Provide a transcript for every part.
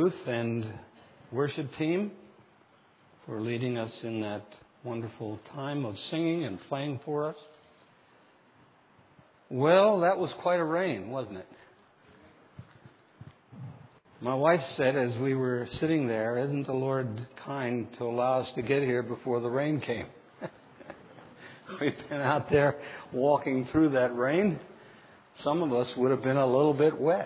Ruth and worship team for leading us in that wonderful time of singing and playing for us. Well, that was quite a rain, wasn't it? My wife said as we were sitting there, isn't the Lord kind to allow us to get here before the rain came? We've been out there walking through that rain. Some of us would have been a little bit wet.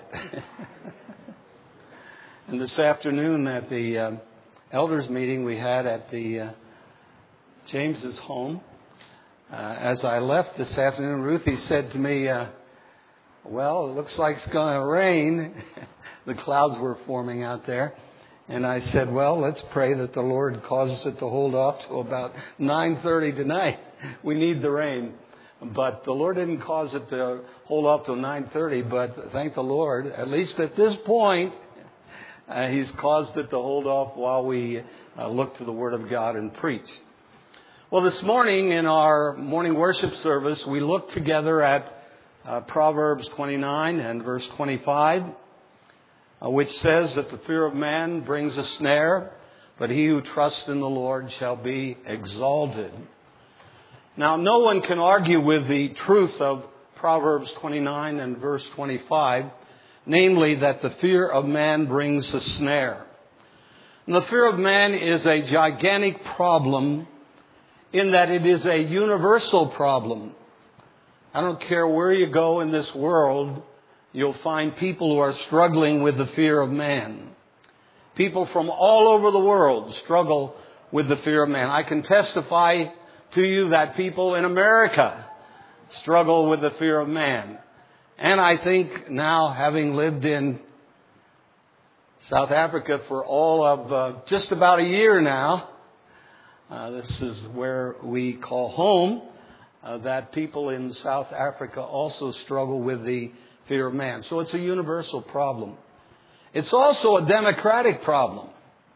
And this afternoon at the elders meeting we had at the James's home, as I left this afternoon, Ruthie said to me, well, it looks like it's going to rain. The clouds were forming out there. And I said, well, let's pray that the Lord causes it to hold off till about 9:30 tonight. We need the rain. But the Lord didn't cause it to hold off till 9:30. But thank the Lord, at least at this point, He's caused it to hold off while we look to the Word of God and preach. Well, this morning in our morning worship service, we looked together at Proverbs 29 and verse 25, which says that the fear of man brings a snare, but he who trusts in the Lord shall be exalted. Now, no one can argue with the truth of Proverbs 29 and verse 25, namely that the fear of man brings a snare. And the fear of man is a gigantic problem in that it is a universal problem. I don't care where you go in this world, you'll find people who are struggling with the fear of man. People from all over the world struggle with the fear of man. I can testify to you that people in America struggle with the fear of man. And I think now, having lived in South Africa for all of just about a year now, this is where we call home, that people in South Africa also struggle with the fear of man. So it's a universal problem. It's also a democratic problem.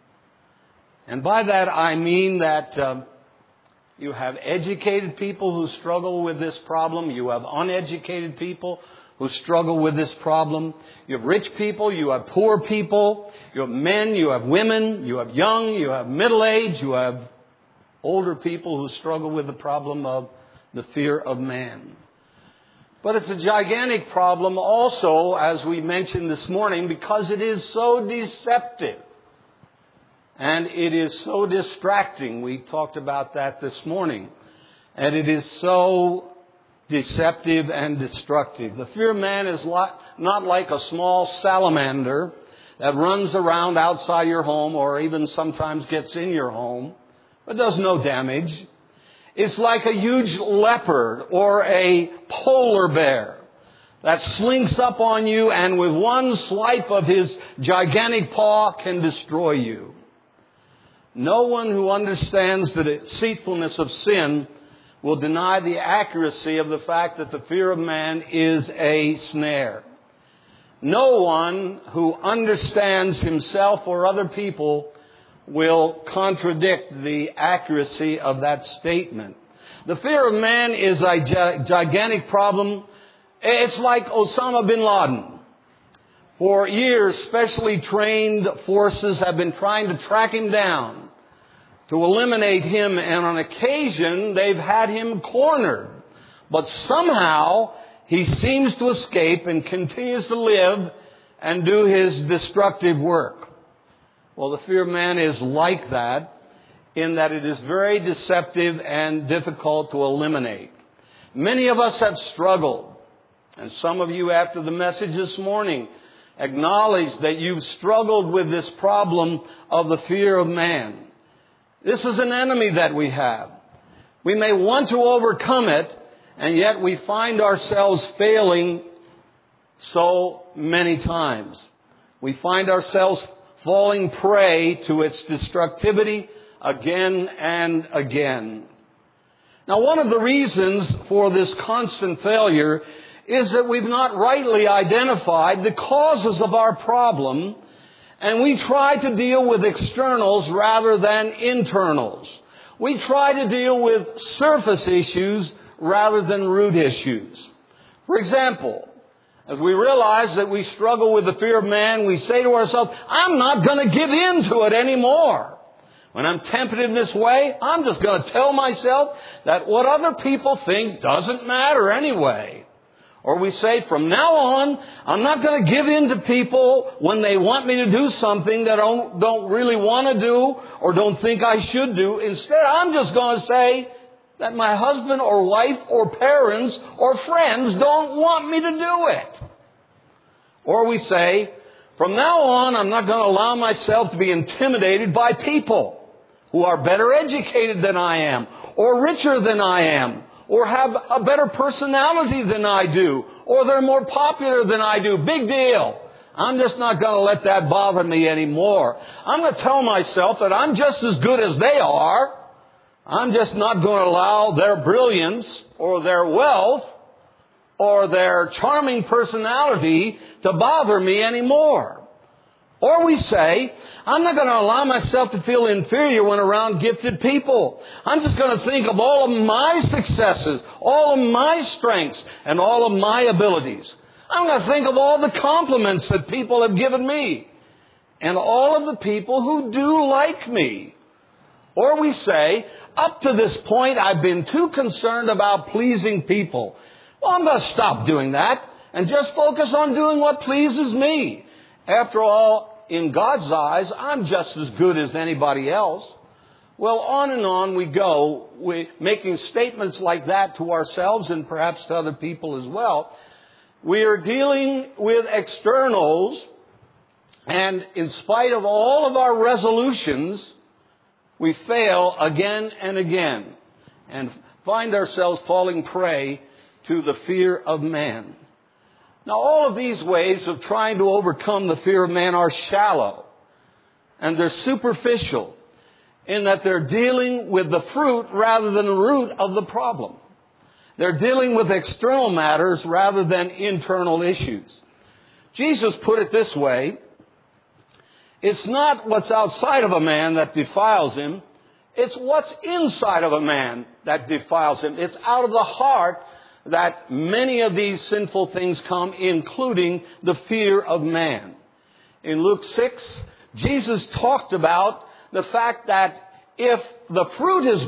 And by that I mean that you have educated people who struggle with this problem. You have uneducated people who struggle with this problem. You have rich people, you have poor people, you have men, you have women, you have young, you have middle-aged, you have older people who struggle with the problem of the fear of man. But it's a gigantic problem also, as we mentioned this morning, because it is so deceptive. And it is so distracting. We talked about that this morning. And it is so deceptive and destructive. The fear of man is not like a small salamander that runs around outside your home or even sometimes gets in your home, but does no damage. It's like a huge leopard or a polar bear that slinks up on you and with one swipe of his gigantic paw can destroy you. No one who understands the deceitfulness of sin will deny the accuracy of the fact that the fear of man is a snare. No one who understands himself or other people will contradict the accuracy of that statement. The fear of man is a gigantic problem. It's like Osama bin Laden. For years, specially trained forces have been trying to track him down, to eliminate him, and on occasion they've had him cornered. But somehow he seems to escape and continues to live and do his destructive work. Well, the fear of man is like that, in that it is very deceptive and difficult to eliminate. Many of us have struggled, and some of you after the message this morning acknowledge that you've struggled with this problem of the fear of man. This is an enemy that we have. We may want to overcome it, and yet we find ourselves failing so many times. We find ourselves falling prey to its destructivity again and again. Now, one of the reasons for this constant failure is that we've not rightly identified the causes of our problem, and we try to deal with externals rather than internals. We try to deal with surface issues rather than root issues. For example, As we realize that we struggle with the fear of man, we say to ourselves, I'm not going to give in to it anymore. When I'm tempted in this way, I'm just going to tell myself that what other people think doesn't matter anyway. Or we say, from now on, I'm not going to give in to people when they want me to do something that I don't really want to do or don't think I should do. Instead, I'm just going to say that my husband or wife or parents or friends don't want me to do it. Or we say, from now on, I'm not going to allow myself to be intimidated by people who are better educated than I am, or richer than I am, or have a better personality than I do, or they're more popular than I do. Big deal. I'm just not going to let that bother me anymore. I'm going to tell myself that I'm just as good as they are. I'm just not going to allow their brilliance or their wealth or their charming personality to bother me anymore. Or we say, I'm not going to allow myself to feel inferior when around gifted people. I'm just going to think of all of my successes, all of my strengths, and all of my abilities. I'm going to think of all the compliments that people have given me, and all of the people who do like me. Or we say, up to this point, I've been too concerned about pleasing people. Well, I'm going to stop doing that and just focus on doing what pleases me. After all, in God's eyes, I'm just as good as anybody else. Well, on and on we go, making statements like that to ourselves and perhaps to other people as well. We are dealing with externals, and in spite of all of our resolutions, we fail again and again and find ourselves falling prey to the fear of man. Now, all of these ways of trying to overcome the fear of man are shallow, and they're superficial in that they're dealing with the fruit rather than the root of the problem. They're dealing with external matters rather than internal issues. Jesus put it this way: it's not what's outside of a man that defiles him, it's what's inside of a man that defiles him. It's out of the heart that many of these sinful things come, including the fear of man. In Luke 6, Jesus talked about the fact that if the fruit is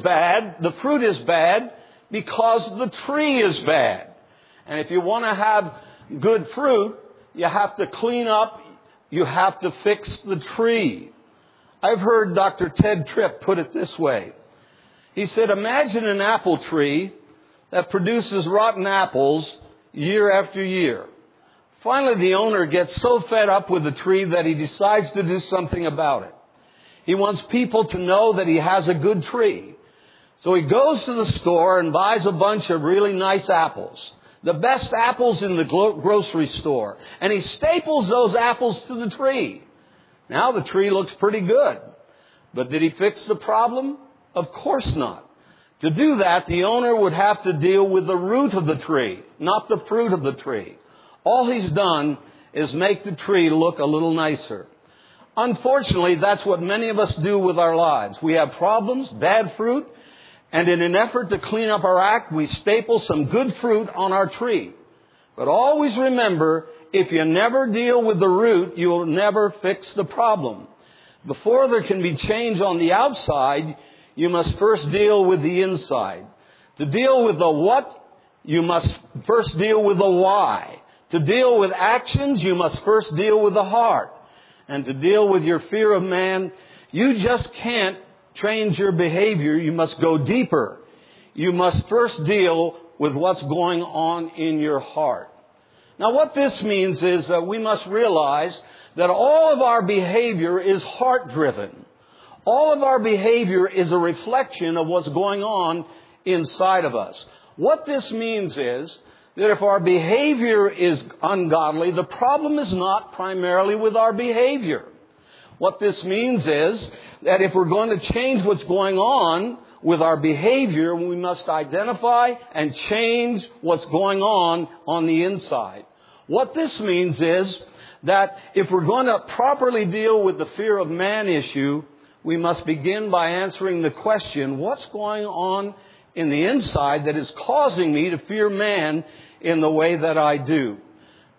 bad because the tree is bad. And if you want to have good fruit, you have to clean up, you have to fix the tree. I've heard Dr. Ted Tripp put it this way. He said, imagine an apple tree that produces rotten apples year after year. Finally, the owner gets so fed up with the tree that he decides to do something about it. He wants people to know that he has a good tree. So he goes to the store and buys a bunch of really nice apples, the best apples in the grocery store, and he staples those apples to the tree. Now the tree looks pretty good. But did he fix the problem? Of course not. To do that, the owner would have to deal with the root of the tree, not the fruit of the tree. All he's done is make the tree look a little nicer. Unfortunately, that's what many of us do with our lives. We have problems, bad fruit, and in an effort to clean up our act, we staple some good fruit on our tree. But always remember, if you never deal with the root, you'll never fix the problem. Before there can be change on the outside, you must first deal with the inside. To deal with the what, you must first deal with the why. To deal with actions, you must first deal with the heart. And to deal with your fear of man, you just can't change your behavior. You must go deeper. You must first deal with what's going on in your heart. Now, what this means is that we must realize that all of our behavior is heart-driven. All of our behavior is a reflection of what's going on inside of us. What this means is that if our behavior is ungodly, the problem is not primarily with our behavior. What this means is that if we're going to change what's going on with our behavior, we must identify and change what's going on the inside. What this means is that if we're going to properly deal with the fear of man issue, we must begin by answering the question, what's going on in the inside that is causing me to fear man in the way that I do?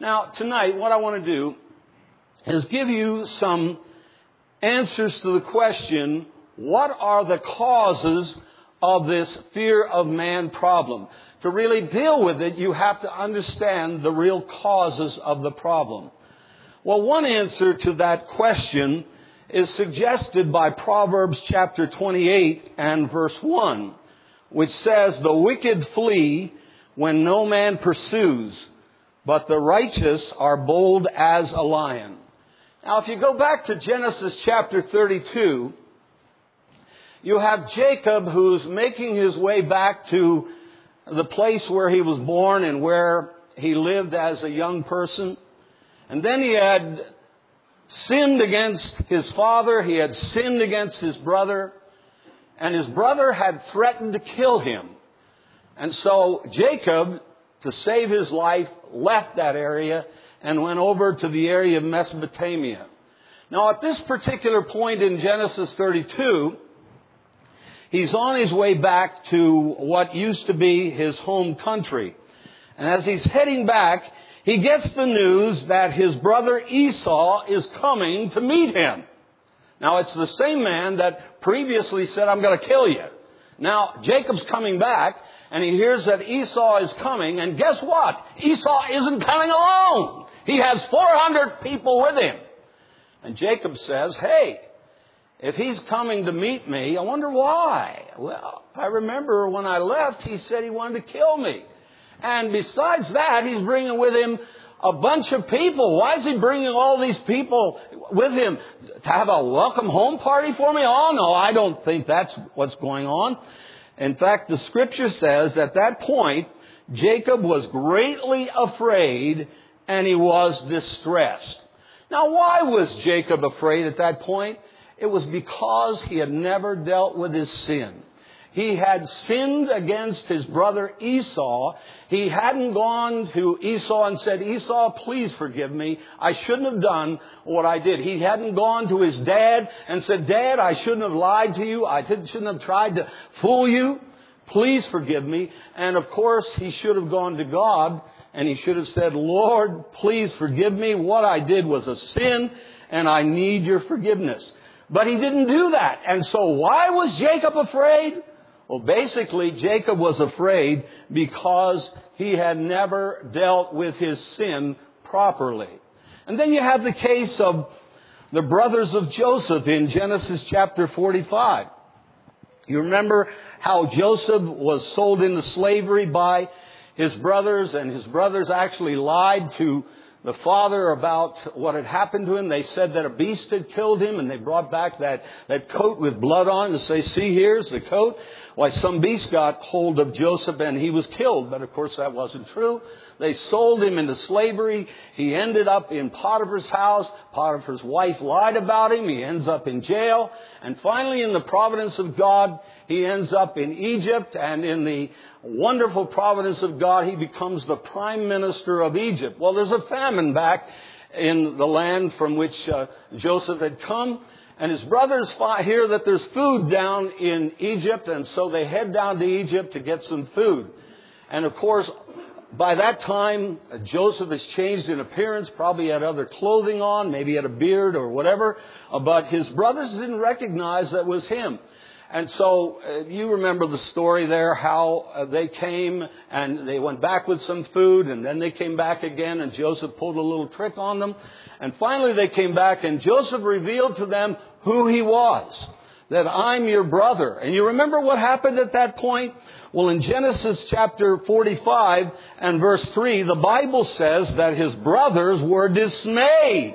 Now, tonight, what I want to do is give you some answers to the question, what are the causes of this fear of man problem? To really deal with it, you have to understand the real causes of the problem. Well, one answer to that question is suggested by Proverbs chapter 28 and verse 1, which says, "The wicked flee when no man pursues, but the righteous are bold as a lion." Now, if you go back to Genesis chapter 32, you have Jacob who's making his way back to the place where he was born and where he lived as a young person. And then he had sinned against his father, he had sinned against his brother, and his brother had threatened to kill him. And so Jacob, to save his life, left that area and went over to the area of Mesopotamia. Now, at this particular point in Genesis 32, he's on his way back to what used to be his home country. And as he's heading back, he gets the news that his brother Esau is coming to meet him. Now, it's the same man that previously said, "I'm going to kill you." Now, Jacob's coming back, and he hears that Esau is coming, and guess what? Esau isn't coming alone. He has 400 people with him. And Jacob says, "Hey, if he's coming to meet me, I wonder why." Well, I remember when I left, he said he wanted to kill me. And besides that, he's bringing with him a bunch of people. Why is he bringing all these people with him? To have a welcome home party for me? Oh, no, I don't think that's what's going on. In fact, the scripture says at that point, Jacob was greatly afraid and he was distressed. Now, why was Jacob afraid at that point? It was because he had never dealt with his sin. He had sinned against his brother Esau. He hadn't gone to Esau and said, "Esau, please forgive me. I shouldn't have done what I did." He hadn't gone to his dad and said, "Dad, I shouldn't have lied to you. I shouldn't have tried to fool you. Please forgive me." And of course, he should have gone to God and he should have said, "Lord, please forgive me. What I did was a sin and I need your forgiveness." But he didn't do that. And so why was Jacob afraid? Well, basically, Jacob was afraid because he had never dealt with his sin properly. And then you have the case of the brothers of Joseph in Genesis chapter 45. You remember how Joseph was sold into slavery by his brothers, and his brothers actually lied to the father about what had happened to him. They said that a beast had killed him, and they brought back that coat with blood on it and say, "See, here's the coat." Why, some beast got hold of Joseph and he was killed. But of course that wasn't true. They sold him into slavery. He ended up in Potiphar's house. Potiphar's wife lied about him. He ends up in jail. And finally, in the providence of God, he ends up in Egypt. And in the wonderful providence of God, he becomes the prime minister of Egypt. Well, there's a famine back in the land from which Joseph had come. And his brothers hear that there's food down in Egypt, and so they head down to Egypt to get some food. And of course, by that time, Joseph has changed in appearance, probably had other clothing on, maybe had a beard or whatever, but his brothers didn't recognize that was him. And so you remember the story there, how they came and they went back with some food, and then they came back again, and Joseph pulled a little trick on them. And finally they came back, and Joseph revealed to them who he was, that "I'm your brother." And you remember what happened at that point? Well, in Genesis chapter 45 and verse 3, the Bible says that his brothers were dismayed.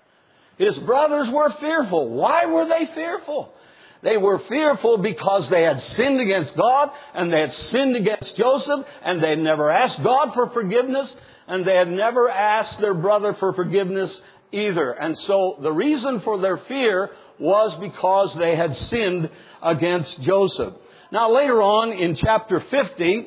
His brothers were fearful. Why were they fearful? They were fearful because they had sinned against God, and they had sinned against Joseph, and they had never asked God for forgiveness, and they had never asked their brother for forgiveness either. And so the reason for their fear was because they had sinned against Joseph. Now later on in chapter 50,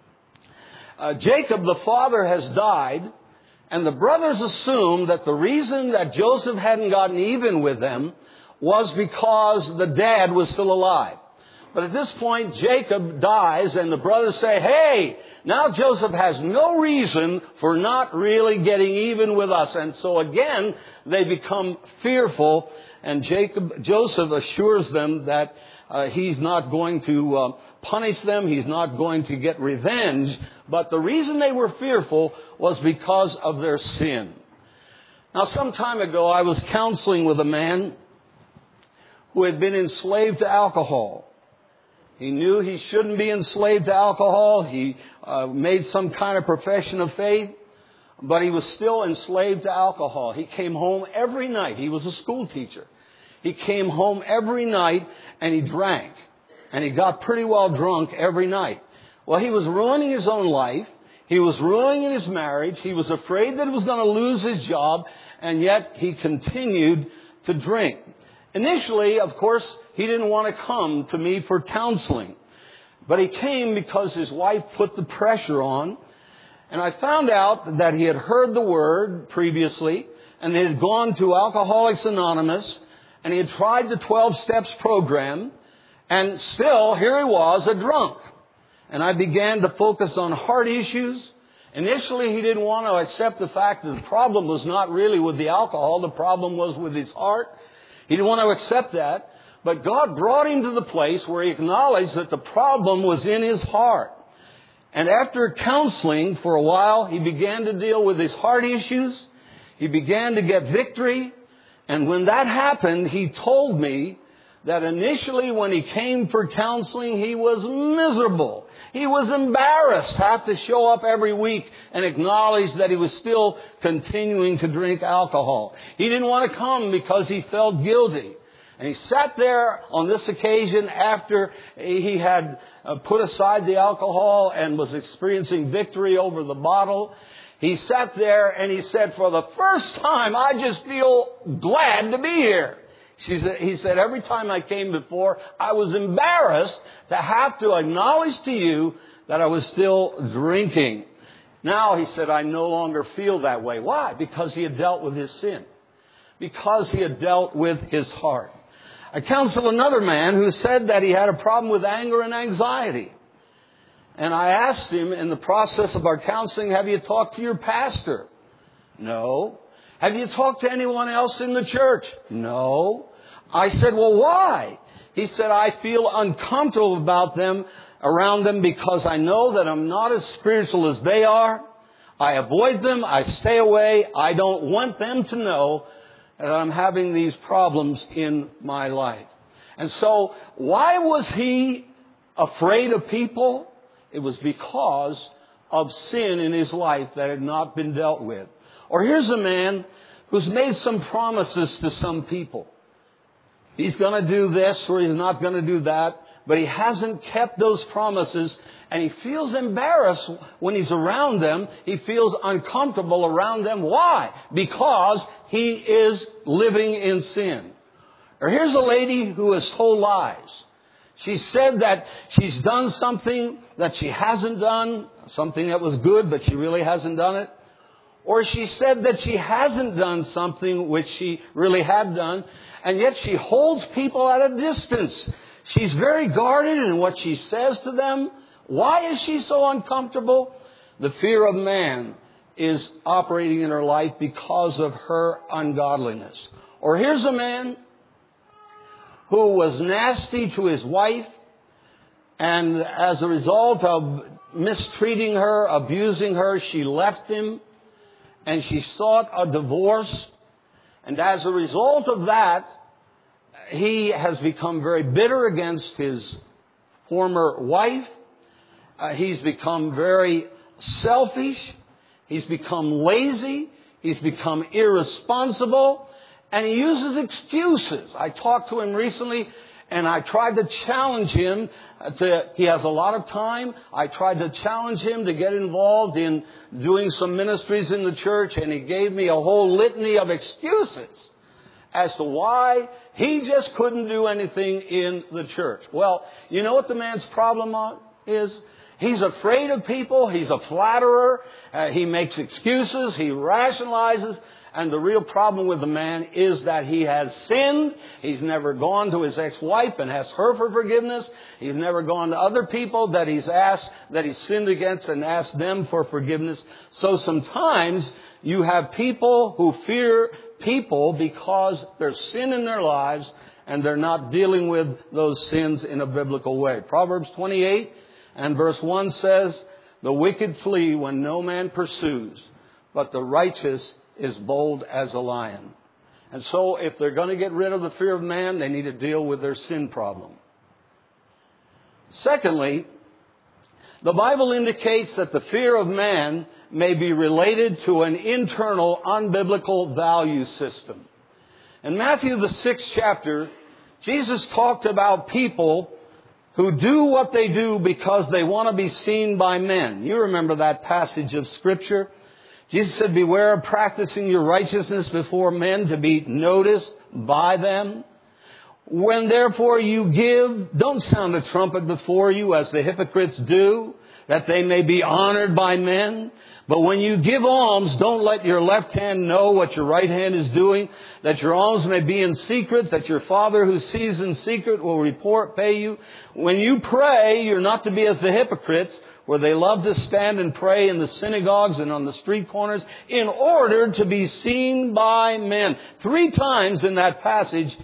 Jacob the father has died, and the brothers assumed that the reason that Joseph hadn't gotten even with them was because the dad was still alive. But at this point, Jacob dies, and the brothers say, hey, now Joseph has no reason for not really getting even with us. And so again, they become fearful, and Joseph assures them that he's not going to punish them. He's not going to get revenge. But the reason they were fearful was because of their sin. Now, some time ago, I was counseling with a man who had been enslaved to alcohol. He knew he shouldn't be enslaved to alcohol. He made some kind of profession of faith, but he was still enslaved to alcohol. He came home every night. He was a school teacher. He came home every night and he drank. And he got pretty well drunk every night. Well, he was ruining his own life. He was ruining his marriage. He was afraid that he was going to lose his job. And yet he continued to drink. Initially, of course, he didn't want to come to me for counseling. But he came because his wife put the pressure on. And I found out that he had heard the word previously. And he had gone to Alcoholics Anonymous. And he had tried the 12 Steps program. And still, here he was, a drunk. And I began to focus on heart issues. Initially, he didn't want to accept the fact that the problem was not really with the alcohol. The problem was with his heart. He didn't want to accept that. But God brought him to the place where he acknowledged that the problem was in his heart. And after counseling for a while, he began to deal with his heart issues. He began to get victory. And when that happened, he told me that initially when he came for counseling, he was miserable. He was embarrassed to have to show up every week and acknowledge that he was still continuing to drink alcohol. He didn't want to come because he felt guilty. And he sat there on this occasion after he had put aside the alcohol and was experiencing victory over the bottle. He sat there and he said, for the first time, I just feel glad to be here. He said, every time I came before, I was embarrassed to have to acknowledge to you that I was still drinking. Now, he said, I no longer feel that way. Why? Because he had dealt with his sin. Because he had dealt with his heart. I counseled another man who said that he had a problem with anger and anxiety. And I asked him in the process of our counseling, have you talked to your pastor? No. Have you talked to anyone else in the church? No. I said, well, why? He said, I feel uncomfortable around them because I know that I'm not as spiritual as they are. I avoid them. I stay away. I don't want them to know that I'm having these problems in my life. And so why was he afraid of people? It was because of sin in his life that had not been dealt with. Or here's a man who's made some promises to some people. He's going to do this or he's not going to do that. But he hasn't kept those promises. And he feels embarrassed when he's around them. He feels uncomfortable around them. Why? Because he is living in sin. Or here's a lady who has told lies. She said that she's done something that she hasn't done. Something that was good, but she really hasn't done it. Or she said that she hasn't done something which she really had done, and yet she holds people at a distance. She's very guarded in what she says to them. Why is she so uncomfortable? The fear of man is operating in her life because of her ungodliness. Or here's a man who was nasty to his wife, and as a result of mistreating her, abusing her, she left him. And she sought a divorce. And as a result of that, he has become very bitter against his former wife. He's become very selfish. He's become lazy. He's become irresponsible. And he uses excuses. I talked to him recently and I tried to challenge him. He has a lot of time. I tried to challenge him to get involved in doing some ministries in the church, and he gave me a whole litany of excuses as to why he just couldn't do anything in the church. Well, you know what the man's problem is? He's afraid of people. He's a flatterer. He makes excuses. He rationalizes. And the real problem with the man is that he has sinned. He's never gone to his ex-wife and asked her for forgiveness. He's never gone to other people that he's sinned against and asked them for forgiveness. So sometimes you have people who fear people because there's sin in their lives and they're not dealing with those sins in a biblical way. Proverbs 28 and verse 1 says, "The wicked flee when no man pursues, but the righteous is bold as a lion." And so if they're going to get rid of the fear of man, they need to deal with their sin problem. Secondly, the Bible indicates that the fear of man may be related to an internal unbiblical value system. In Matthew the 6th chapter, Jesus talked about people who do what they do because they want to be seen by men. You remember that passage of Scripture? Jesus said, "Beware of practicing your righteousness before men to be noticed by them. When therefore you give, don't sound a trumpet before you as the hypocrites do, that they may be honored by men. But when you give alms, don't let your left hand know what your right hand is doing, that your alms may be in secret, that your Father who sees in secret will pay you. When you pray, you're not to be as the hypocrites, where they love to stand and pray in the synagogues and on the street corners in order to be seen by men." 3 times in that passage,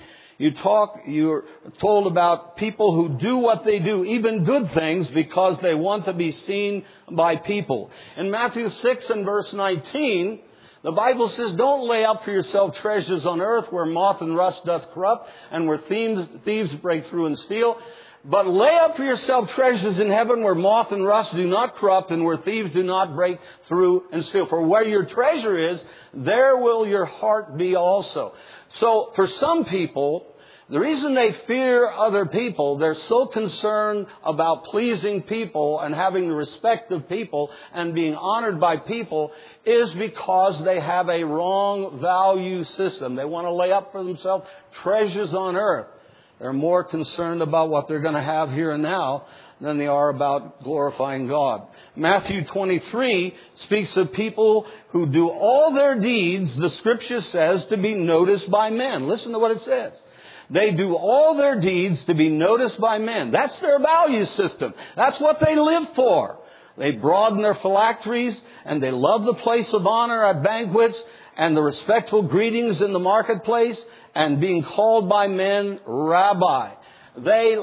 you're told about people who do what they do, even good things, because they want to be seen by people. In Matthew 6 and verse 19, the Bible says, "Don't lay up for yourself treasures on earth where moth and rust doth corrupt and where thieves break through and steal. But lay up for yourself treasures in heaven where moth and rust do not corrupt and where thieves do not break through and steal. For where your treasure is, there will your heart be also." So for some people, the reason they fear other people, they're so concerned about pleasing people and having the respect of people and being honored by people, is because they have a wrong value system. They want to lay up for themselves treasures on earth. They're more concerned about what they're going to have here and now than they are about glorifying God. Matthew 23 speaks of people who do all their deeds, the Scripture says, to be noticed by men. Listen to what it says. They do all their deeds to be noticed by men. That's their value system. That's what they live for. They broaden their phylacteries and they love the place of honor at banquets and the respectful greetings in the marketplace and being called by men rabbi. They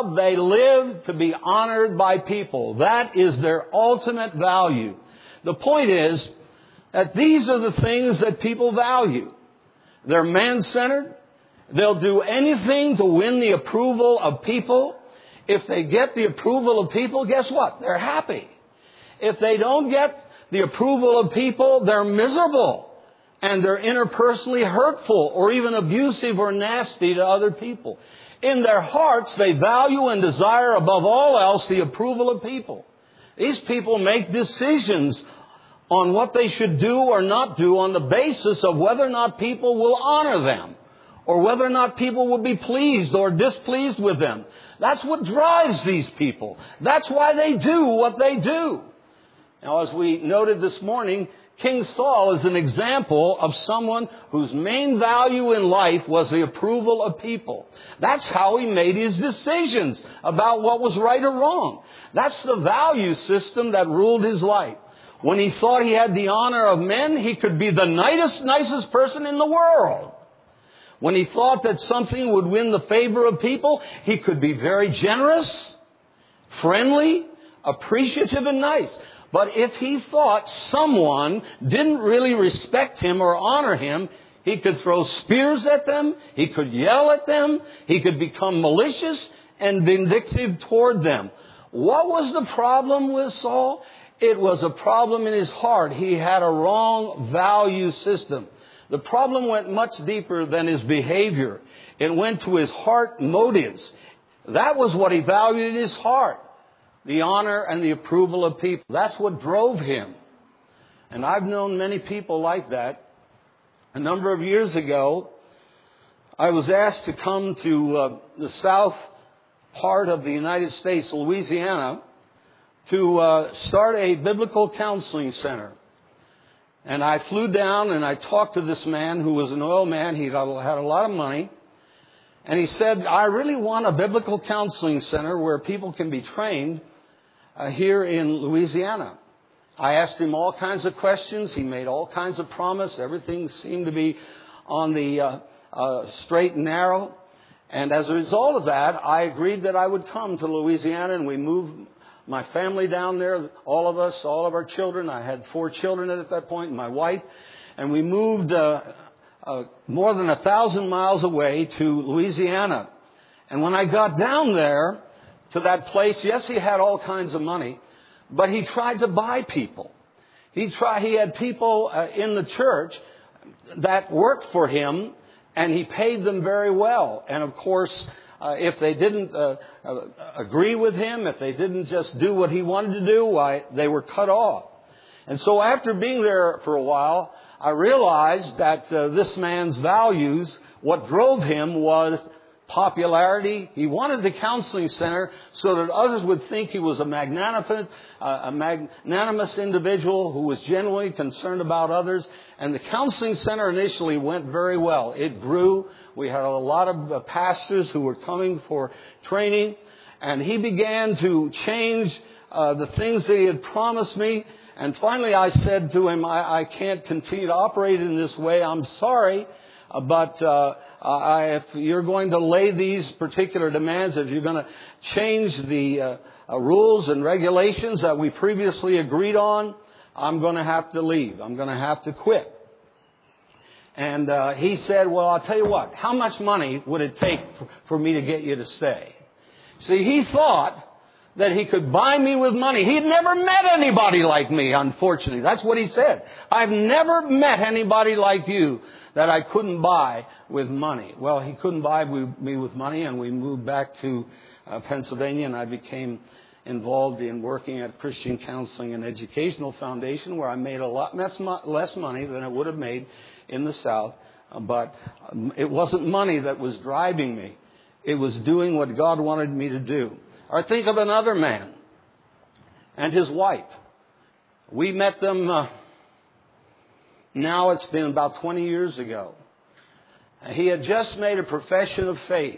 live to be honored by people. That is their ultimate value. The point is that these are the things that people value. They're man-centered. They'll do anything to win the approval of people. If they get the approval of people, guess what? They're happy. If they don't get the approval of people, they're miserable. And they're interpersonally hurtful or even abusive or nasty to other people. In their hearts, they value and desire above all else the approval of people. These people make decisions on what they should do or not do on the basis of whether or not people will honor them, or whether or not people will be pleased or displeased with them. That's what drives these people. That's why they do what they do. Now, as we noted this morning, King Saul is an example of someone whose main value in life was the approval of people. That's how he made his decisions about what was right or wrong. That's the value system that ruled his life. When he thought he had the honor of men, he could be the nicest person in the world. When he thought that something would win the favor of people, he could be very generous, friendly, appreciative, and nice. But if he thought someone didn't really respect him or honor him, he could throw spears at them, he could yell at them, he could become malicious and vindictive toward them. What was the problem with Saul? It was a problem in his heart. He had a wrong value system. The problem went much deeper than his behavior. It went to his heart motives. That was what he valued in his heart. The honor and the approval of people. That's what drove him. And I've known many people like that. A number of years ago, I was asked to come to the south part of the United States, Louisiana, to start a biblical counseling center. And I flew down and I talked to this man who was an oil man. He had a lot of money. And he said, I really want a biblical counseling center where people can be trained here in Louisiana. I asked him all kinds of questions. He made all kinds of promise. Everything seemed to be on the straight and narrow. And as a result of that, I agreed that I would come to Louisiana, and we moved my family down there, all of us, all of our children. I had 4 children at that point, and my wife. And we moved more than 1,000 miles away to Louisiana. And when I got down there to that place, yes, he had all kinds of money, but he tried to buy people. He had people in the church that worked for him, and he paid them very well. And of course, if they didn't agree with him, if they didn't just do what he wanted to do, why, they were cut off. And so after being there for a while, I realized that this man's values, what drove him was popularity. He wanted the counseling center so that others would think he was a magnanimous individual who was genuinely concerned about others. And the counseling center initially went very well. It grew. We had a lot of pastors who were coming for training. And he began to change the things that he had promised me. And finally I said to him, I can't continue to operate in this way. I'm sorry. But if you're going to lay these particular demands, if you're going to change the rules and regulations that we previously agreed on, I'm going to have to leave. I'm going to have to quit. And he said, well, I'll tell you what, how much money would it take for me to get you to stay? See, he thought that he could buy me with money. He'd never met anybody like me, unfortunately. That's what he said. I've never met anybody like you that I couldn't buy with money. Well, he couldn't buy me with money, and we moved back to Pennsylvania, and I became involved in working at Christian Counseling and Educational Foundation, where I made a lot less money than I would have made in the South. But it wasn't money that was driving me. It was doing what God wanted me to do. Or think of another man and his wife. We met them, now it's been about 20 years ago. He had just made a profession of faith.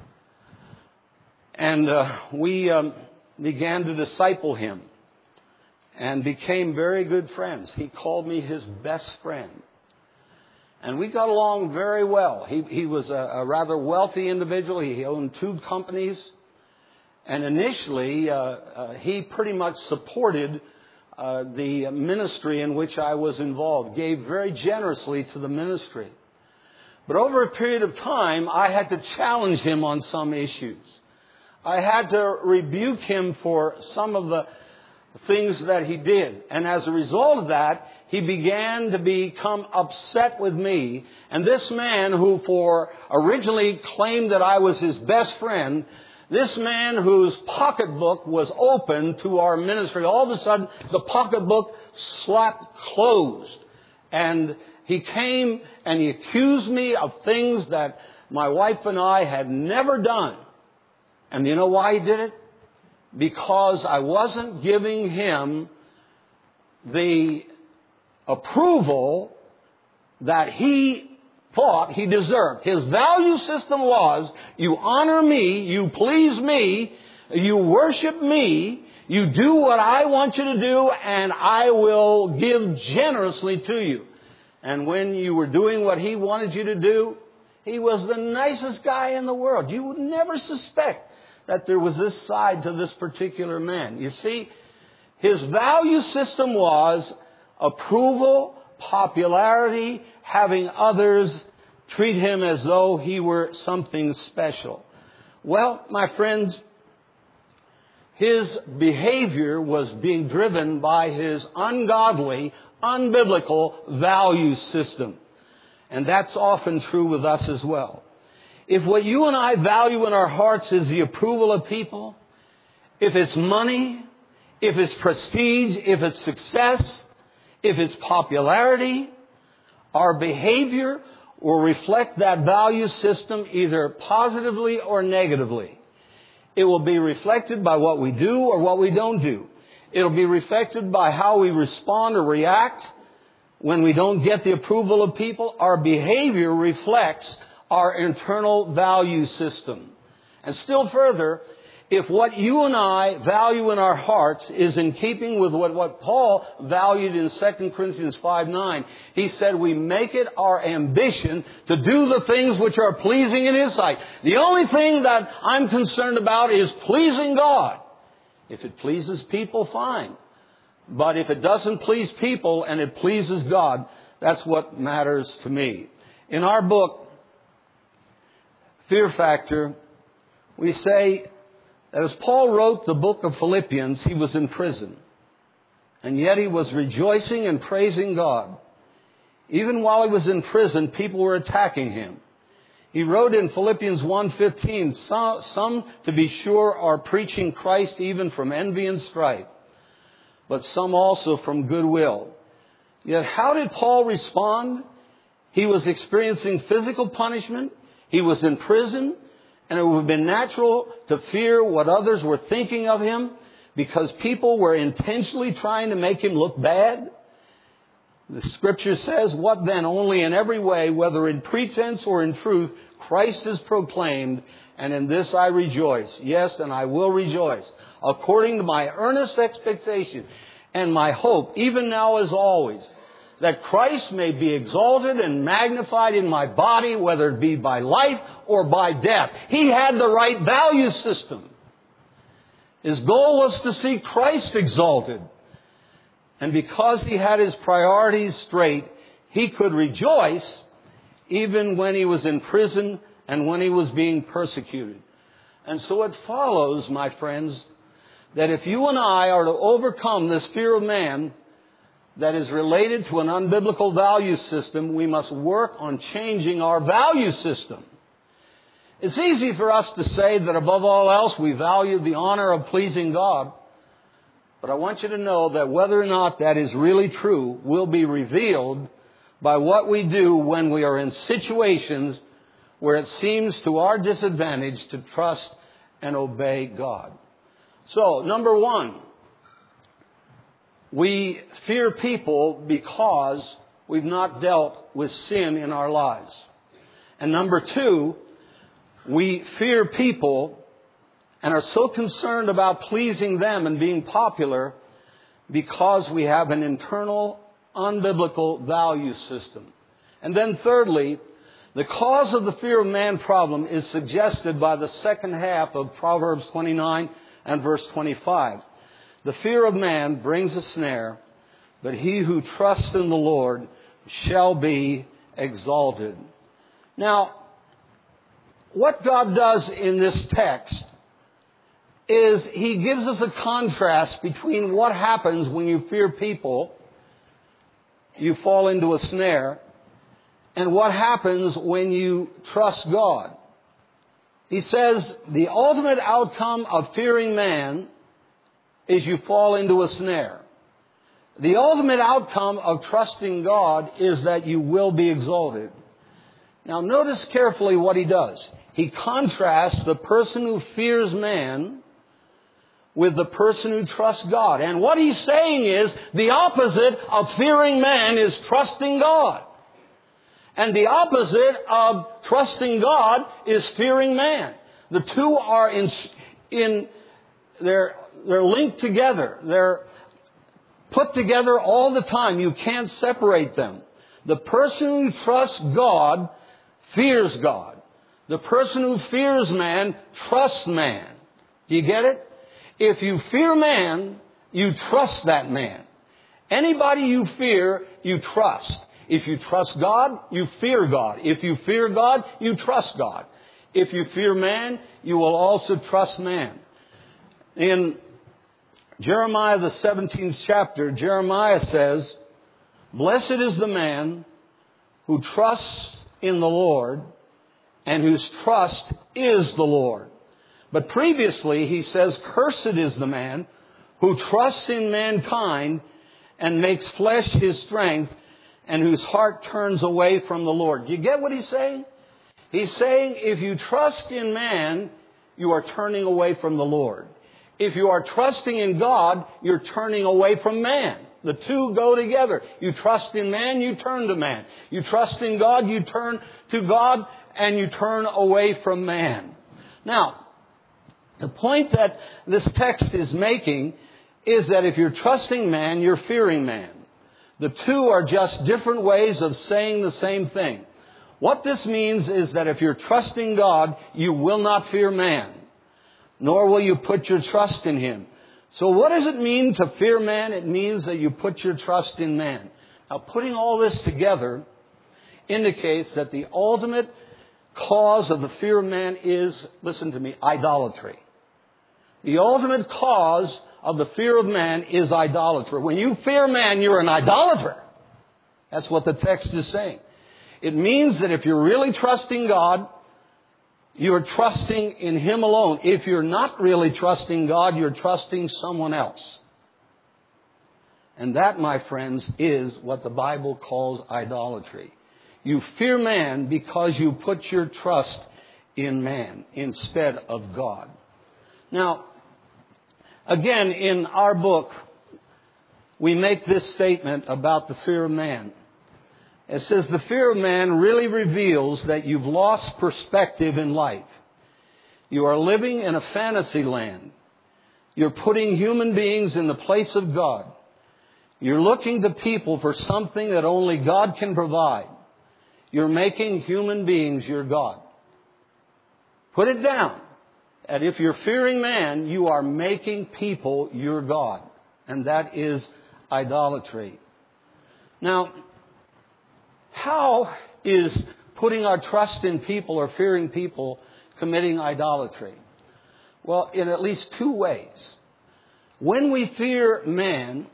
And we began to disciple him and became very good friends. He called me his best friend. And we got along very well. He was a rather wealthy individual. He owned 2 companies. And initially, he pretty much supported the ministry in which I was involved, gave very generously to the ministry. But over a period of time, I had to challenge him on some issues. I had to rebuke him for some of the things that he did. And as a result of that, he began to become upset with me. And this man who originally claimed that I was his best friend, this man whose pocketbook was open to our ministry, all of a sudden the pocketbook slapped closed. And he came and he accused me of things that my wife and I had never done. And you know why he did it? Because I wasn't giving him the approval that he thought he deserved. His value system was, you honor me, you please me, you worship me, you do what I want you to do, and I will give generously to you. And when you were doing what he wanted you to do, he was the nicest guy in the world. You would never suspect that there was this side to this particular man. You see, his value system was approval, popularity, having others treat him as though he were something special. Well, my friends, his behavior was being driven by his ungodly, unbiblical value system. And that's often true with us as well. If what you and I value in our hearts is the approval of people, if it's money, if it's prestige, if it's success, if it's popularity, our behavior will reflect that value system either positively or negatively. It will be reflected by what we do or what we don't do. It will be reflected by how we respond or react when we don't get the approval of people, our behavior reflects our internal value system. And still further, if what you and I value in our hearts is in keeping with what Paul valued in 2 Corinthians 5:9, he said we make it our ambition to do the things which are pleasing in His sight. The only thing that I'm concerned about is pleasing God. If it pleases people, fine. But if it doesn't please people and it pleases God, that's what matters to me. In our book, Fear Factor, we say, as Paul wrote the book of Philippians, he was in prison. And yet he was rejoicing and praising God. Even while he was in prison, people were attacking him. He wrote in Philippians 1:15, some to be sure are preaching Christ even from envy and strife, but some also from goodwill. Yet how did Paul respond? He was experiencing physical punishment. He was in prison. And it would have been natural to fear what others were thinking of him because people were intentionally trying to make him look bad. The Scripture says, what then? Only in every way, whether in pretense or in truth, Christ is proclaimed, and in this I rejoice. Yes, and I will rejoice, according to my earnest expectation and my hope, even now as always, that Christ may be exalted and magnified in my body, whether it be by life or by death. He had the right value system. His goal was to see Christ exalted. And because he had his priorities straight, he could rejoice even when he was in prison and when he was being persecuted. And so it follows, my friends, that if you and I are to overcome this fear of man that is related to an unbiblical value system, we must work on changing our value system. It's easy for us to say that above all else we value the honor of pleasing God. But I want you to know that whether or not that is really true will be revealed by what we do when we are in situations where it seems to our disadvantage to trust and obey God. So, number one, we fear people because we've not dealt with sin in our lives. And number two, we fear people and are so concerned about pleasing them and being popular because we have an internal, unbiblical value system. And then thirdly, the cause of the fear of man problem is suggested by the second half of Proverbs 29 and verse 25. The fear of man brings a snare, but he who trusts in the Lord shall be exalted. Now, what God does in this text is He gives us a contrast between what happens when you fear people, you fall into a snare, and what happens when you trust God. He says the ultimate outcome of fearing man is you fall into a snare. The ultimate outcome of trusting God is that you will be exalted. Now notice carefully what he does. He contrasts the person who fears man with the person who trusts God. And what he's saying is the opposite of fearing man is trusting God. And the opposite of trusting God is fearing man. The two are they're linked together. They're put together all the time. You can't separate them. The person who trusts God fears God. The person who fears man trusts man. Do you get it? If you fear man, you trust that man. Anybody you fear, you trust. If you trust God, you fear God. If you fear God, you trust God. If you fear man, you will also trust man. In Jeremiah, the 17th chapter, Jeremiah says, "Blessed is the man who trusts in the Lord and whose trust is the Lord." But previously, he says, "Cursed is the man who trusts in mankind and makes flesh his strength and whose heart turns away from the Lord." Do you get what he's saying? He's saying if you trust in man, you are turning away from the Lord. If you are trusting in God, you're turning away from man. The two go together. You trust in man, you turn to man. You trust in God, you turn to God, and you turn away from man. Now, the point that this text is making is that if you're trusting man, you're fearing man. The two are just different ways of saying the same thing. What this means is that if you're trusting God, you will not fear man, nor will you put your trust in him. So what does it mean to fear man? It means that you put your trust in man. Now, putting all this together indicates that the ultimate cause of the fear of man is, listen to me, idolatry. The ultimate cause of the fear of man is idolatry. When you fear man, you're an idolater. That's what the text is saying. It means that if you're really trusting God, you're trusting in him alone. If you're not really trusting God, you're trusting someone else. And that, my friends, is what the Bible calls idolatry. You fear man because you put your trust in man instead of God. Now, again, in our book, we make this statement about the fear of man. It says the fear of man really reveals that you've lost perspective in life. You are living in a fantasy land. You're putting human beings in the place of God. You're looking to people for something that only God can provide. You're making human beings your God. Put it down. And if you're fearing man, you are making people your God. And that is idolatry. Now, how is putting our trust in people or fearing people committing idolatry? Well, in at least two ways. When we fear man,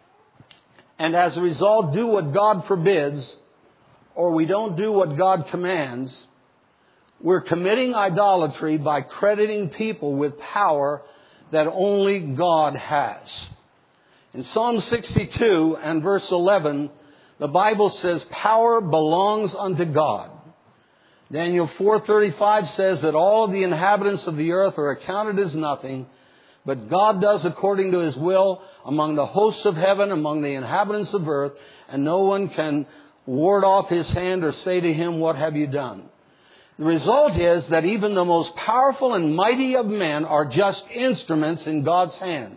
and as a result do what God forbids, or we don't do what God commands, we're committing idolatry by crediting people with power that only God has. In Psalm 62 and verse 11, the Bible says, power belongs unto God. Daniel 4:35 says that all the inhabitants of the earth are accounted as nothing, but God does according to his will among the hosts of heaven, among the inhabitants of earth, and no one can ward off his hand or say to him, what have you done? The result is that even the most powerful and mighty of men are just instruments in God's hands.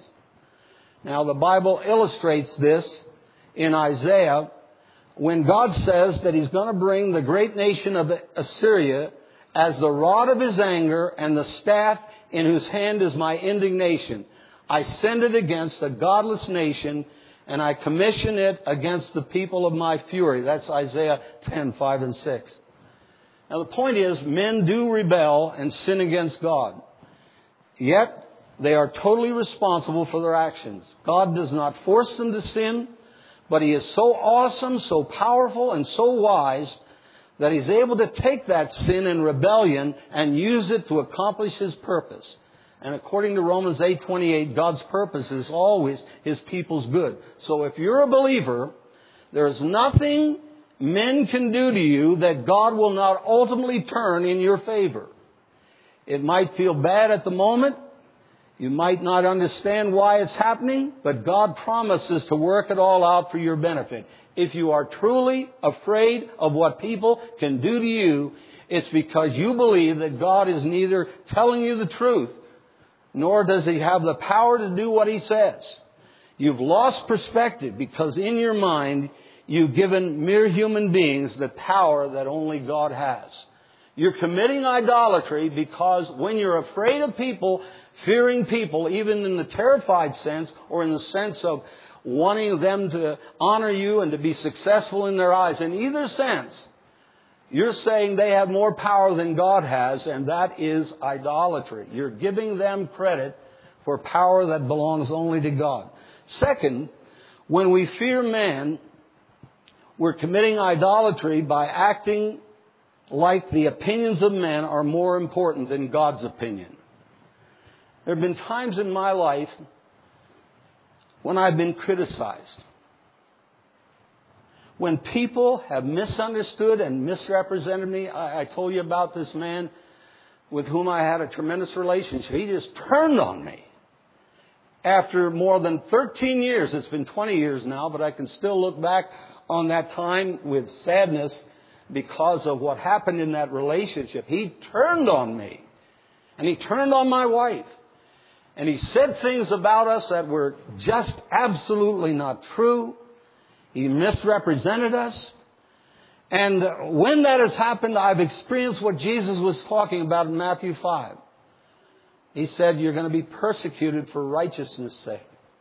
Now, the Bible illustrates this in Isaiah when God says that he's going to bring the great nation of Assyria as the rod of his anger and the staff in whose hand is my indignation. I send it against a godless nation, and I commission it against the people of my fury. That's Isaiah 10:5 and 6. Now the point is, men do rebel and sin against God. Yet, they are totally responsible for their actions. God does not force them to sin, but he is so awesome, so powerful, and so wise that he's able to take that sin and rebellion and use it to accomplish his purpose. And according to Romans 8:28, God's purpose is always his people's good. So if you're a believer, there's nothing men can do to you that God will not ultimately turn in your favor. It might feel bad at the moment. You might not understand why it's happening, but God promises to work it all out for your benefit. If you are truly afraid of what people can do to you, it's because you believe that God is neither telling you the truth, nor does he have the power to do what he says. You've lost perspective because in your mind, you've given mere human beings the power that only God has. You're committing idolatry because when you're afraid of people, fearing people, even in the terrified sense or in the sense of wanting them to honor you and to be successful in their eyes, in either sense, you're saying they have more power than God has, and that is idolatry. You're giving them credit for power that belongs only to God. Second, when we fear man, we're committing idolatry by acting like the opinions of men are more important than God's opinion. There have been times in my life when I've been criticized. When people have misunderstood and misrepresented me. I told you about this man with whom I had a tremendous relationship. He just turned on me. after more than 13 years, it's been 20 years now, but I can still look back on that time with sadness because of what happened in that relationship. He turned on me, and he turned on my wife, and he said things about us that were just absolutely not true. He misrepresented us. And when that has happened, I've experienced what Jesus was talking about in Matthew 5. He said, you're going to be persecuted for righteousness' sake.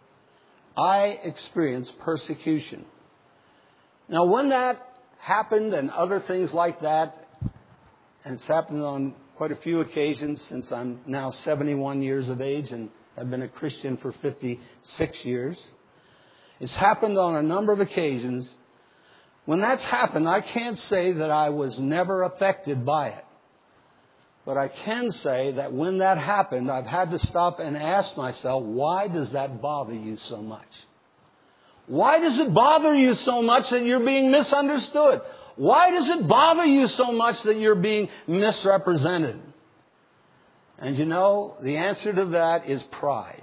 I experienced persecution. Now, when that happened and other things like that, and it's happened on quite a few occasions since I'm now 71 years of age and I've been a Christian for 56 years. It's happened on a number of occasions. When that's happened, I can't say that I was never affected by it. But I can say that when that happened, I've had to stop and ask myself, why does that bother you so much? Why does it bother you so much that you're being misunderstood? Why does it bother you so much that you're being misrepresented? And you know, the answer to that is pride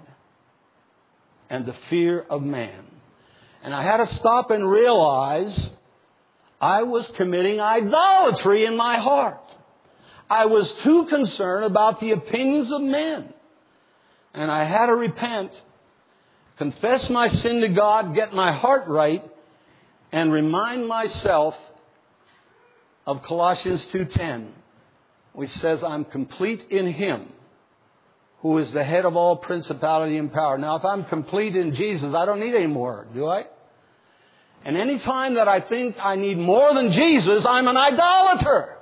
and the fear of man. And I had to stop and realize I was committing idolatry in my heart. I was too concerned about the opinions of men. And I had to repent, confess my sin to God, get my heart right, and remind myself of Colossians 2:10, which says, I'm complete in Him, who is the head of all principality and power. Now, if I'm complete in Jesus, I don't need any more, do I? And any time that I think I need more than Jesus, I'm an idolater.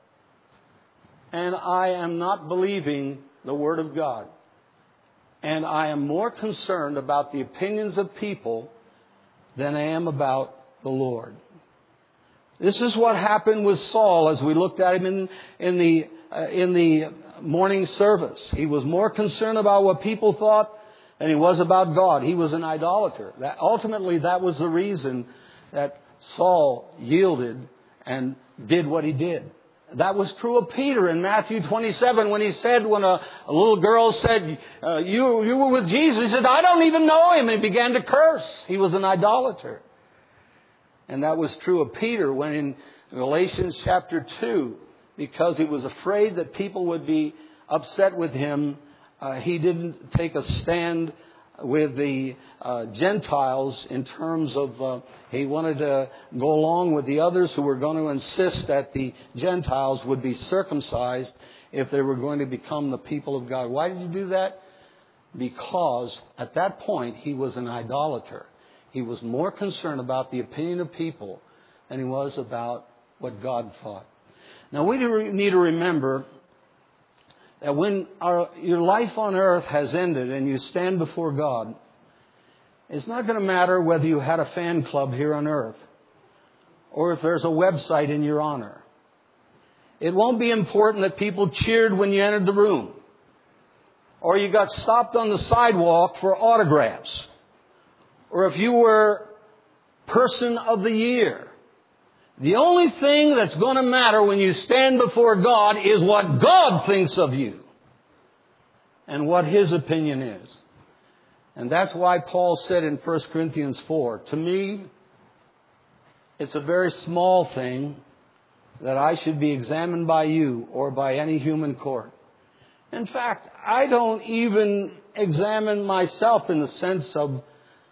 And I am not believing the Word of God. And I am more concerned about the opinions of people than I am about the Lord. This is what happened with Saul as we looked at him in the morning service. He was more concerned about what people thought than he was about God. He was an idolater. Ultimately, that was the reason that Saul yielded and did what he did. That was true of Peter in Matthew 27 when he said, when a little girl said, you were with Jesus. He said, I don't even know him. And he began to curse. He was an idolater. And that was true of Peter when in Galatians chapter 2, because he was afraid that people would be upset with him, he didn't take a stand with the Gentiles in terms of he wanted to go along with the others who were going to insist that the Gentiles would be circumcised if they were going to become the people of God. Why did he do that? Because at that point he was an idolater. He was more concerned about the opinion of people than he was about what God thought. Now we need to remember that when your life on earth has ended and you stand before God, it's not going to matter whether you had a fan club here on earth or if there's a website in your honor. It won't be important that people cheered when you entered the room or you got stopped on the sidewalk for autographs or if you were person of the year. The only thing that's going to matter when you stand before God is what God thinks of you and what His opinion is. And that's why Paul said in 1 Corinthians 4, to me, it's a very small thing that I should be examined by you or by any human court. In fact, I don't even examine myself in the sense of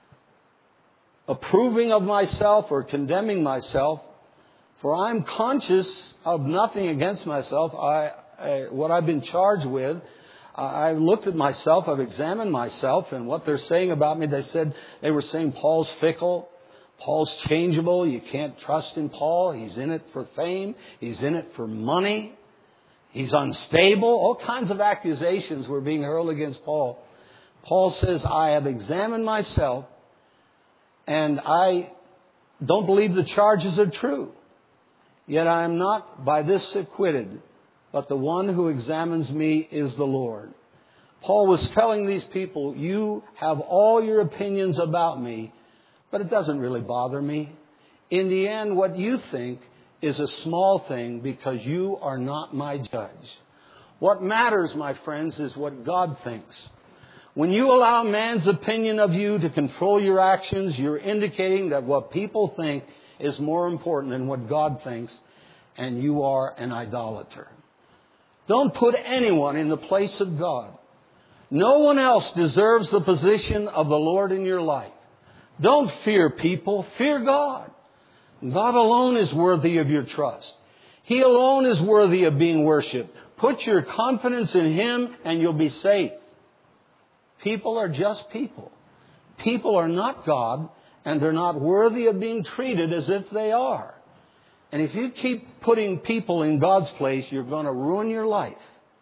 approving of myself or condemning myself. For I'm conscious of nothing against myself. What I've been charged with, I've looked at myself, I've examined myself, and what they're saying about me, they were saying Paul's fickle, Paul's changeable, you can't trust in Paul, he's in it for fame, he's in it for money, he's unstable, all kinds of accusations were being hurled against Paul. Paul says, I have examined myself, and I don't believe the charges are true. Yet I am not by this acquitted, but the one who examines me is the Lord. Paul was telling these people, you have all your opinions about me, but it doesn't really bother me. In the end, what you think is a small thing because you are not my judge. What matters, my friends, is what God thinks. When you allow man's opinion of you to control your actions, you're indicating that what people think is more important than what God thinks, and you are an idolater. Don't put anyone in the place of God. No one else deserves the position of the Lord in your life. Don't fear people. Fear God. God alone is worthy of your trust. He alone is worthy of being worshipped. Put your confidence in Him and you'll be safe. People are just people. People are not God, and they're not worthy of being treated as if they are. And if you keep putting people in God's place, you're going to ruin your life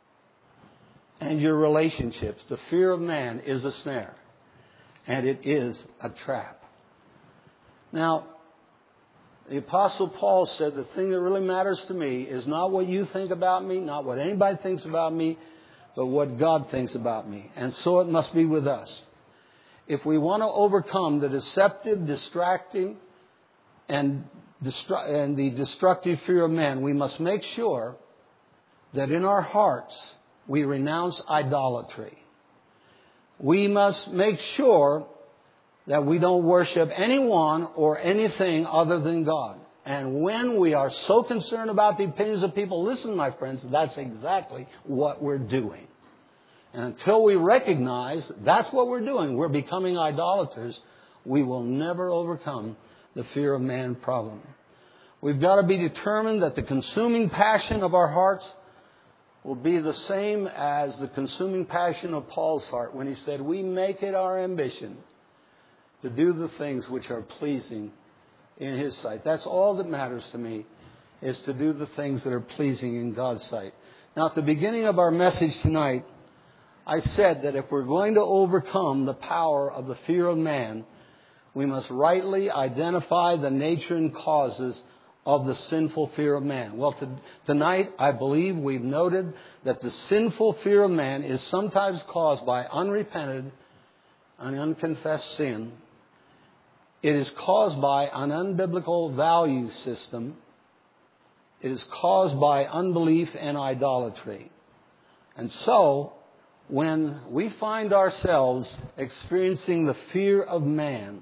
and your relationships. The fear of man is a snare, and it is a trap. Now, the Apostle Paul said the thing that really matters to me is not what you think about me, not what anybody thinks about me, but what God thinks about me. And so it must be with us. If we want to overcome the deceptive, distracting, and the destructive fear of man, we must make sure that in our hearts we renounce idolatry. We must make sure that we don't worship anyone or anything other than God. And when we are so concerned about the opinions of people, listen, my friends, that's exactly what we're doing. And until we recognize that's what we're doing, we're becoming idolaters, we will never overcome the fear of man problem. We've got to be determined that the consuming passion of our hearts will be the same as the consuming passion of Paul's heart when he said, we make it our ambition to do the things which are pleasing in His sight. That's all that matters to me, is to do the things that are pleasing in God's sight. Now, at the beginning of our message tonight, I said that if we're going to overcome the power of the fear of man, we must rightly identify the nature and causes of the sinful fear of man. Well, tonight, I believe we've noted that the sinful fear of man is sometimes caused by unrepented and unconfessed sin. It is caused by an unbiblical value system. It is caused by unbelief and idolatry. And so, when we find ourselves experiencing the fear of man,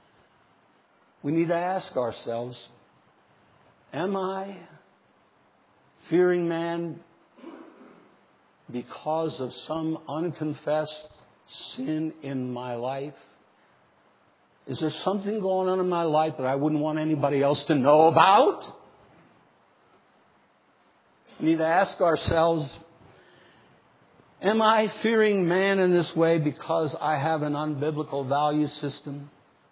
we need to ask ourselves, am I fearing man because of some unconfessed sin in my life? Is there something going on in my life that I wouldn't want anybody else to know about? We need to ask ourselves, am I fearing man in this way because I have an unbiblical value system?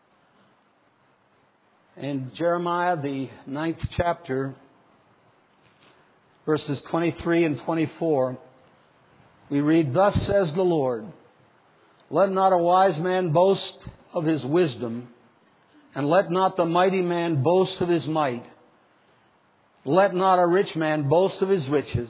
In Jeremiah, the 9th chapter, verses 23 and 24, we read, thus says the Lord, let not a wise man boast of his wisdom, and let not the mighty man boast of his might. Let not a rich man boast of his riches.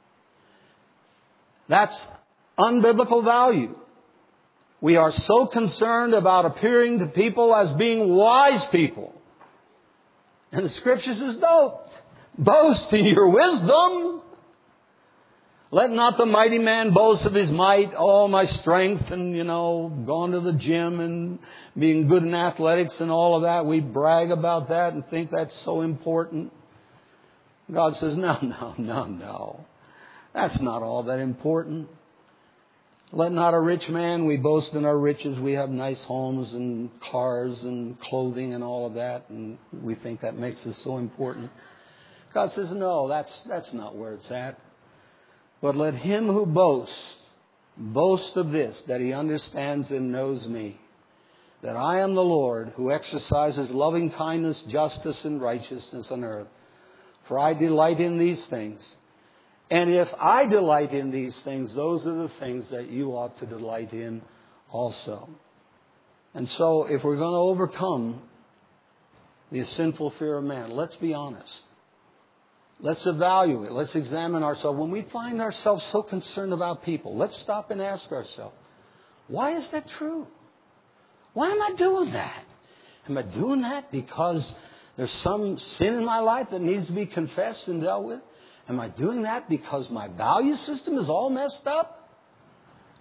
That's unbiblical value. We are so concerned about appearing to people as being wise people. And the Scripture says, don't boast in your wisdom. Let not the mighty man boast of his might, all my strength and, going to the gym and being good in athletics and all of that. We brag about that and think that's so important. God says, no. That's not all that important. Let not a rich man, we boast in our riches. We have nice homes and cars and clothing and all of that. And we think that makes us so important. God says, no, that's not where it's at. But let him who boasts, boast of this, that he understands and knows me, that I am the Lord who exercises loving kindness, justice, and righteousness on earth. For I delight in these things. And if I delight in these things, those are the things that you ought to delight in also. And so, if we're going to overcome the sinful fear of man, let's be honest. Let's evaluate. Let's examine ourselves. When we find ourselves so concerned about people, let's stop and ask ourselves, why is that true? Why am I doing that? Am I doing that because there's some sin in my life that needs to be confessed and dealt with? Am I doing that because my value system is all messed up?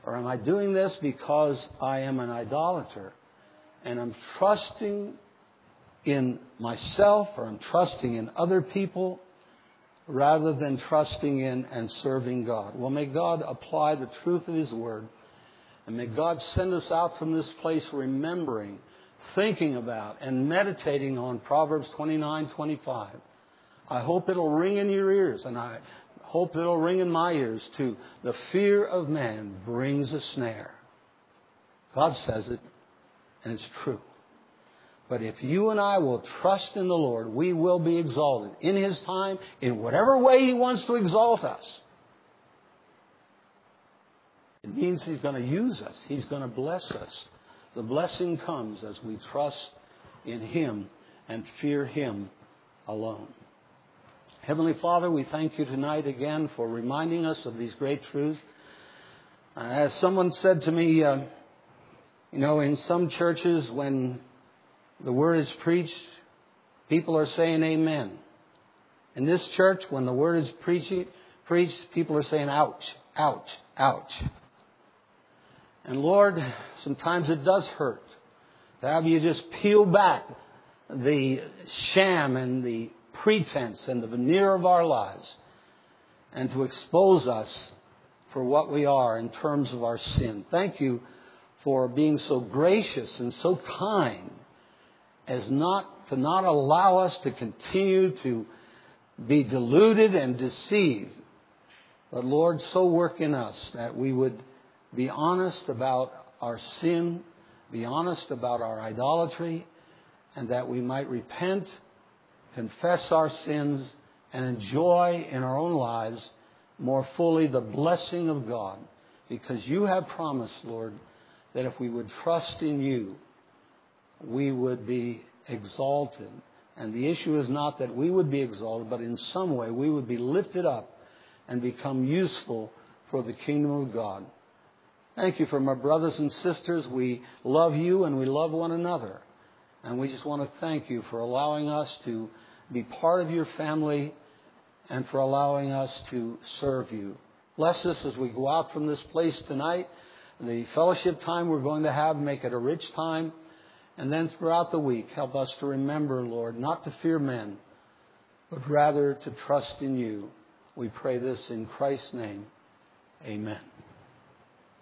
Or am I doing this because I am an idolater and I'm trusting in myself, or I'm trusting in other people rather than trusting in and serving God? Well, may God apply the truth of His Word, and may God send us out from this place remembering, thinking about, and meditating on Proverbs 29:25. I hope it'll ring in your ears, and I hope it'll ring in my ears too. The fear of man brings a snare. God says it, and it's true. But if you and I will trust in the Lord, we will be exalted in His time, in whatever way He wants to exalt us. It means He's going to use us. He's going to bless us. The blessing comes as we trust in Him and fear Him alone. Heavenly Father, we thank You tonight again for reminding us of these great truths. As someone said to me, in some churches when the Word is preached, people are saying amen. In this church, when the Word is preached, people are saying ouch, ouch, ouch. And Lord, sometimes it does hurt to have You just peel back the sham and the pretense and the veneer of our lives and to expose us for what we are in terms of our sin. Thank You for being so gracious and so kind as not allow us to continue to be deluded and deceived. But Lord, so work in us that we would be honest about our sin, be honest about our idolatry, and that we might repent, confess our sins, and enjoy in our own lives more fully the blessing of God. Because You have promised, Lord, that if we would trust in You, we would be exalted. And the issue is not that we would be exalted, but in some way we would be lifted up and become useful for the kingdom of God. Thank You for my brothers and sisters. We love You and we love one another. And we just want to thank You for allowing us to be part of Your family and for allowing us to serve You. Bless us as we go out from this place tonight. The fellowship time we're going to have, make it a rich time. And then throughout the week, help us to remember, Lord, not to fear men, but rather to trust in You. We pray this in Christ's name. Amen.